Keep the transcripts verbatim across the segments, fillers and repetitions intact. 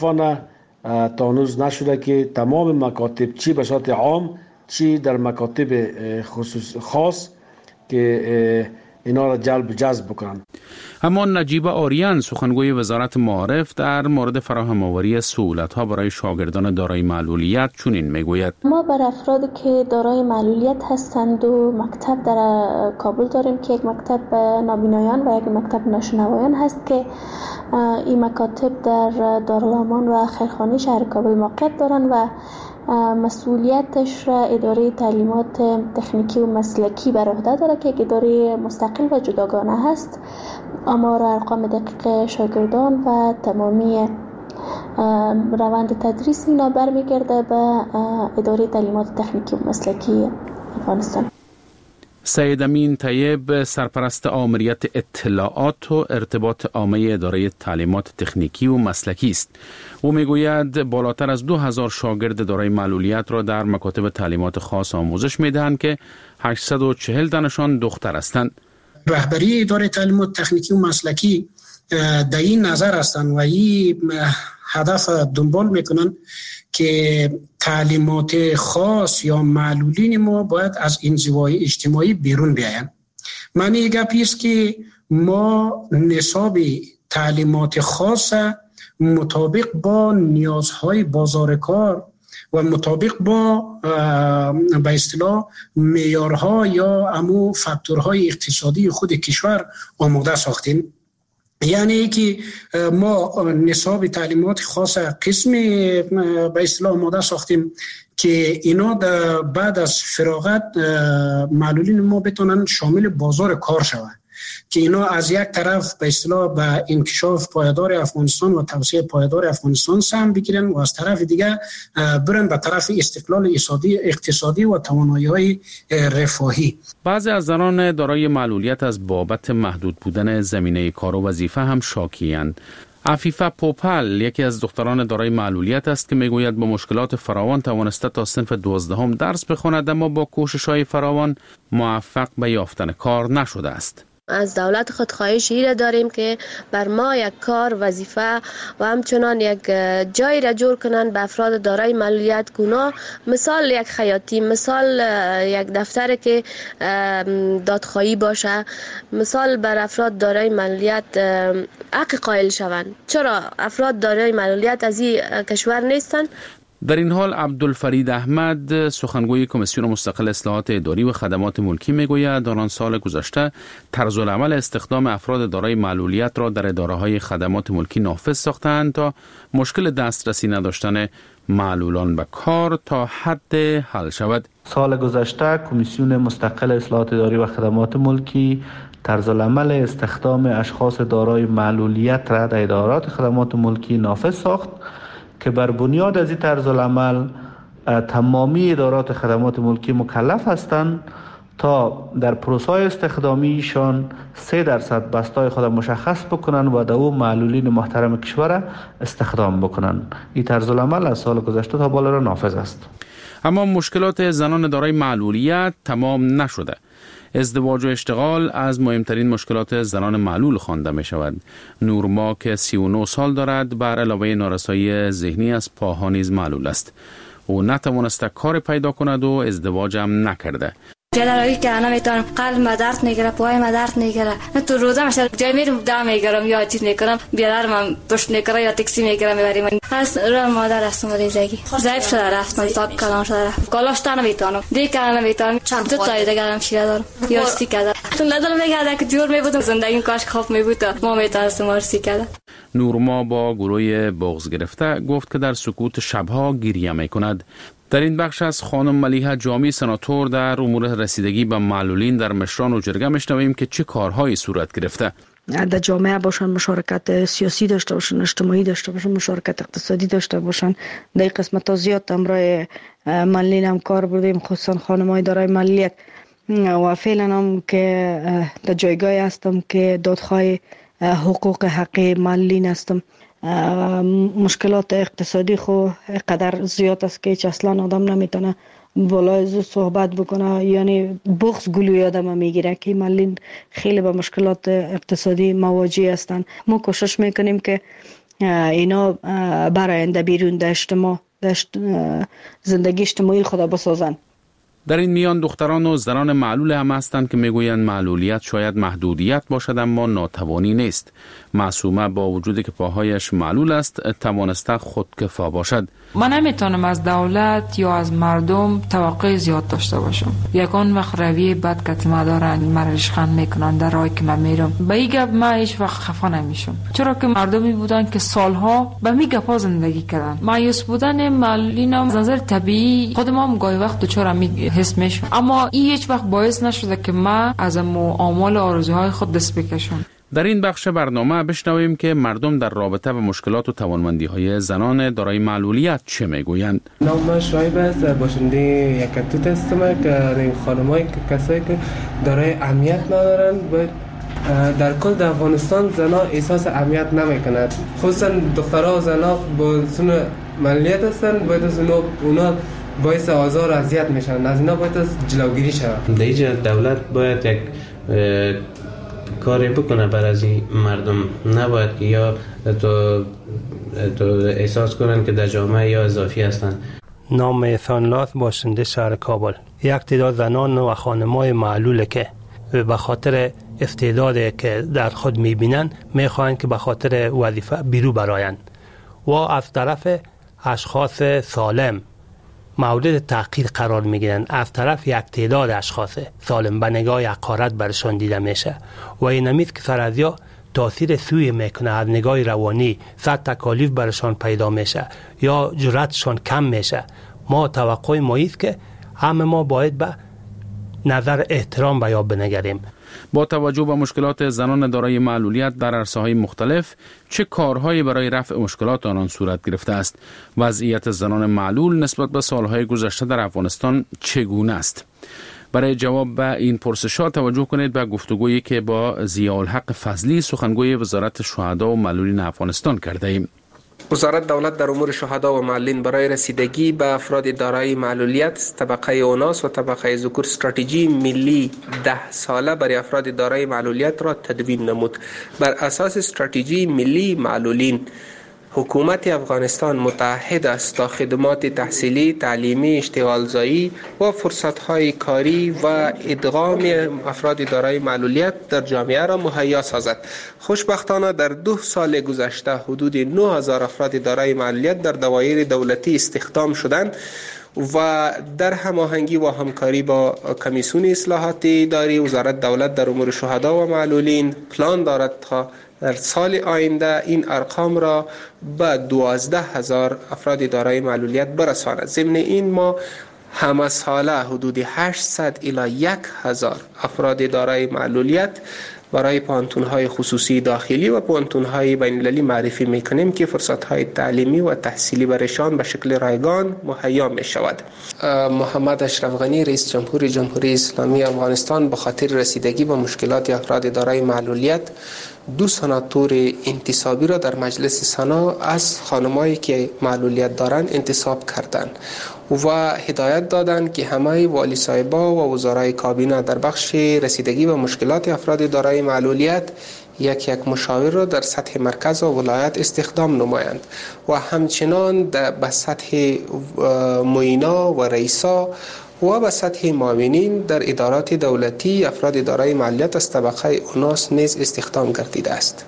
متاسفانه تا هنوز نشده که تمام مکاتب چی به صورت عام چی در مکاتب خصوص خاص که اینا را جلب جذب بکنن. اما نجیبه آریان سخنگوی وزارت معارف در مورد فراهم آوری سهولت‌ها برای شاگردان دارای معلولیت چنین میگوید: ما برای افرادی که دارای معلولیت هستند و مکتب در کابل داریم که یک مکتب نابینایان و یک مکتب ناشنوایان هست که این مکاتب در دارالامان و خیرخانی شهر کابل موقعیت دارند و مسئولیتش را اداره تعلیمات تکنیکی و مسلکی بر عهده داره که اداره مستقل و جداگانه هست. آمار ارقام دقیق شاگردان و تمامی روند تدریس اینا برمیگرده به اداره تعلیمات تکنیکی و مسلکی افغانستان. سید امین طیب سرپرست آمریت اطلاعات و ارتباط عامه اداره تعلیمات تکنیکی و مسلکی است. او میگوید بالاتر از دو هزار شاگرد دارای معلولیت را در مکاتب تعلیمات خاص آموزش میدهند که هشتصد و چهل تنشان دختر هستند. رهبری اداره تعلیمات تکنیکی و مسلکی در این نظر هستند و این هدف دنبال میکنن که تعلیمات خاص یا معلولین ما باید از انزوای اجتماعی بیرون بیاین. معنی گپی است که ما نصاب تعلیمات خاص مطابق با نیازهای بازار کار و مطابق با به اصطلاح معیارها یا امو فاکتورهای اقتصادی خود کشور آماده ساختیم. یعنی که ما نصاب تعلیمات خاص قسم به اصطلاح آماده ساختیم که اینا بعد از فراغت معلولین ما بتونن شامل بازار کار شوند، که اینا از یک طرف به اصطلاح به انکشاف پایدار افغانستان و توسعه پایدار افغانستان سهم بگیرن و از طرف دیگه برن به طرف استقلال اقتصادی اقتصادی و توانایی‌های رفاهی. بعضی از زنان دارای معلولیت از بابت محدود بودن زمینه کار و وظیفه هم شاکی‌اند. عفیفه پوپل یکی از دختران دارای معلولیت است که میگوید با مشکلات فراوان توانسته تا صنف دوازدهم درس بخواند، اما با کوشش‌های فراوان موفق به یافتن کار نشده است. از دولت خود خواهش را داریم که بر ما یک کار وظیفه و همچنان یک جایی را جور کنند به افراد دارای معلولیت گونه، مثال یک خیاطی، مثال یک دفتر که دادخواهی باشه، مثال بر افراد دارای معلولیت حق قائل شوند. چرا افراد دارای معلولیت از این کشور نیستند؟ در این حال عبدالفرید احمد سخنگوی کمیسیون مستقل اصلاحات اداری و خدمات ملکی میگوید در آن سال گذشته طرز العمل استخدام افراد دارای معلولیت را در اداره‌های خدمات ملکی نافذ ساختند تا مشکل دسترسی نداشتن معلولان به کار تا حد حل شود. سال گذشته کمیسیون مستقل اصلاحات اداری و خدمات ملکی طرز العمل استخدام اشخاص دارای معلولیت را در ادارات خدمات ملکی نافذ ساخت که بر بنیاد از این طرز العمل تمامی ادارات خدمات ملکی مکلف هستند تا در پروسه استخدامیشان سه درصد بستای خود مشخص بکنن و در او معلولین محترم کشور استخدام بکنن. این طرز العمل از سال گذشته تا بالا را نافذ است. اما مشکلات زنان دارای معلولیت تمام نشده. ازدواج و اشتغال از مهمترین مشکلات زنان معلول خوانده می شود. نورما که سی و نه سال دارد بر علاوه نارسایی ذهنی از پاها نیز معلول است. او نتوانسته کار پیدا کند و ازدواج هم نکرده. جلالایی که انا میتونم قلب ما درد میگیره، پای ما درد میگیره، نه تو روزا مثلا جای میرم دم میگیرم یا چیز میکنم، بیادر من پشت میکنه یا تاکسی میگیرم میبریم. از راه مادر هستم ریزگی ضعیف شده رفتم تا کلان شده رفت کلاش تا نمیتونم دیگه نمیتونم چند تا تای دیگه هم شیره دارم یا سیکاده تو ندارم میگه که جور میبودم زندگی کاش خوب میبود ما میتونستم مار سیکاده. نورما با گروه بغض گرفته گفت که در سکوت شبها گریه میکند. در این بخش از خانم ملیحه جامی سناتور در امور رسیدگی به معلولین در مشران و جرگه میشنویم که چه کارهایی صورت گرفته. در جامعه باشن، مشارکت سیاسی داشته باشن، اجتماعی داشته باشن، مشارکت اقتصادی داشته باشن. در این قسمت ها زیاد امرای معلولین هم کار بردیم، خصوصا خانم‌های دارای معلولیت و فعلا هم که در جایگاهی هستم که دادخواه حقوق حقی معلولین هستم. مشکلات اقتصادی خو قدر زیاد است که هیچ اصلا آدم نمیتونه بالای زو صحبت بکنه، یعنی بغض گلوی آدم میگیره که معلولین خیلی با مشکلات اقتصادی مواجه هستند. ما کوشش میکنیم که اینا برای آینده بیرون در اجتماع زندگی اجتماعی خود بسازن. در این میان دختران و زنان معلول هم هستند که میگویند معلولیت شاید محدودیت باشد اما ناتوانی نیست. معصومه با وجودی که پاهایش معلول است توانسته خودکفا باشد. من نمیتونم از دولت یا از مردم توقع زیاد داشته باشم. یکان وقت رویه بد که ما دارن مرا ریشخند میکنن در راهی که من میرم. به این گپ من هیچ وقت خفه نمیشم، چرا که مردمی بودن که سالها به می گپا زندگی کردن. مایوس بودن معلولینم از نظر طبیعی خودم هم گاهی وقت دچار می حس میشم، اما این هیچ وقت باعث نشده که من از آمال آرزوهای خود دست بکشم. در این بخش برنامه بشنویم که مردم در رابطه با مشکلات و توانمندی‌های زنان دارای معلولیت چه میگویند. نام شایب است، باشنده یک توت هستم که این خانمایی که کسایی که دارای اهمیت ندارن و در کل در افغانستان زنا احساس اهمیت نمیکنند، خصوصا دخترها و زنا با سن معلولیت هستن، باید از اونا باعث آزار و اذیت میشن، از اینا باید جلوگیری شود. در اینجا دولت باید یک کاری بکنه برای از این مردم، نباید که یا تو, تو احساس کنن که در جامعه یا اضافی هستن. نام احسان‌الله باشنده شهر کابل. یک تعداد زنان و خانم‌های معلول که به خاطر استعدادی که در خود می‌بینن می‌خواهند که به خاطر وظیفه بیرون برآیند و از طرف اشخاص سالم مورد تحقیر قرار میگیرن، از طرف یک تعداد اشخاص سالم به نگاه حقارت برشان دیده میشه و این همیست که سر از یا تاثیر سوی میکنه، از نگاه روانی صد تکالیف برشان پیدا میشه یا جرأتشان کم میشه. ما توقع ما است که همه ما باید به نظر احترام بیا بنگریم. با توجه به مشکلات زنان دارای معلولیت در عرصه‌های مختلف چه کارهایی برای رفع مشکلات آنان صورت گرفته است؟ وضعیت زنان معلول نسبت به سالهای گذشته در افغانستان چگونه است؟ برای جواب به این پرسش‌ها توجه کنید به گفتگویی که با ضیاءالحق فضلی سخنگوی وزارت شهدا و معلولین افغانستان کرده ایم. وزارت دولت در امور شهدا و معلولین برای رسیدگی به افراد دارای معلولیت طبقه اوناس و طبقه ذکور استراتژی ملی ده ساله برای افراد دارای معلولیت را تدوین نمود. بر اساس استراتژی ملی معلولین حکومت افغانستان متعهد است تا خدمات تحصیلی، تعلیمی، اشتغالزایی و فرصت‌های کاری و ادغام افراد دارای معلولیت در جامعه را مهیا سازد. خوشبختانه در دو سال گذشته حدود نه هزار افراد دارای معلولیت در دوایر دولتی استخدام شدند و در هماهنگی و همکاری با کمیسیون اصلاحات اداری وزارت دولت در امور شهدا و معلولین پلان دارد تا در سال آینده این ارقام را به دوازده هزار افراد دارای معلولیت برساند. ضمن این ما همه ساله حدود هشتصد الی یک هزار افراد دارای معلولیت برای پانتون‌های خصوصی داخلی و پانتون‌های بین‌المللی معرفی می‌کنیم که فرصت‌های تعلیمی و تحصیلی برایشان به شکل رایگان مهیا می‌شود. محمد اشرف غنی رئیس جمهور جمهوری اسلامی افغانستان به خاطر رسیدگی به مشکلات افراد دارای معلولیت دو سناتور انتصابی را در مجلس سنا از خانمایی که معلولیت دارند انتصاب کردند و هدایت دادند که همه والی صاحبا و وزرای کابینه در بخش رسیدگی به مشکلات افراد دارای معلولیت یک یک مشاور را در سطح مرکز و ولایت استخدام نمایند و همچنان به سطح معینا و رئیسا و به سطح معاونین در ادارات دولتی افراد دارای معلولیت از طبقه اوناس نیز استخدام گردیده است.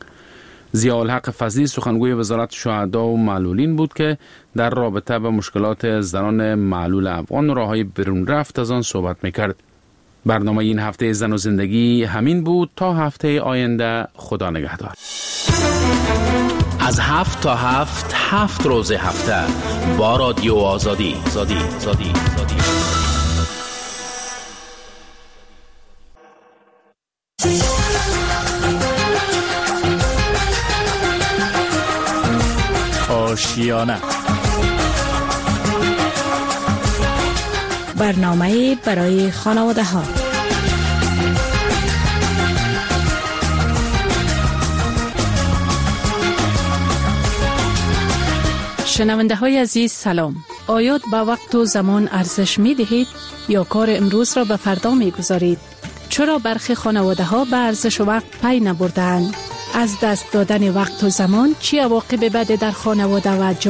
ضیاءالحق فضلی سخنگوی وزارت شهدا و معلولین بود که در رابطه با مشکلات زنان معلول افغان و راههای برون رفت از آن صحبت میکرد. برنامه این هفته زن و زندگی همین بود. تا هفته آینده خدا نگهدار. از هفت تا هفت هفت روز هفته با رادیو آزادی زادی زادی زادی آشیانه برنامه برای خانواده ها. شنونده های عزیز سلام. آیا به وقت و زمان ارزش می دهید یا کار امروز را به فردا می گذارید؟ چرا برخی خانواده ها به ارزش و وقت پی نبردند؟ از دست دادن وقت و زمان چه عواقب بد در خانواده و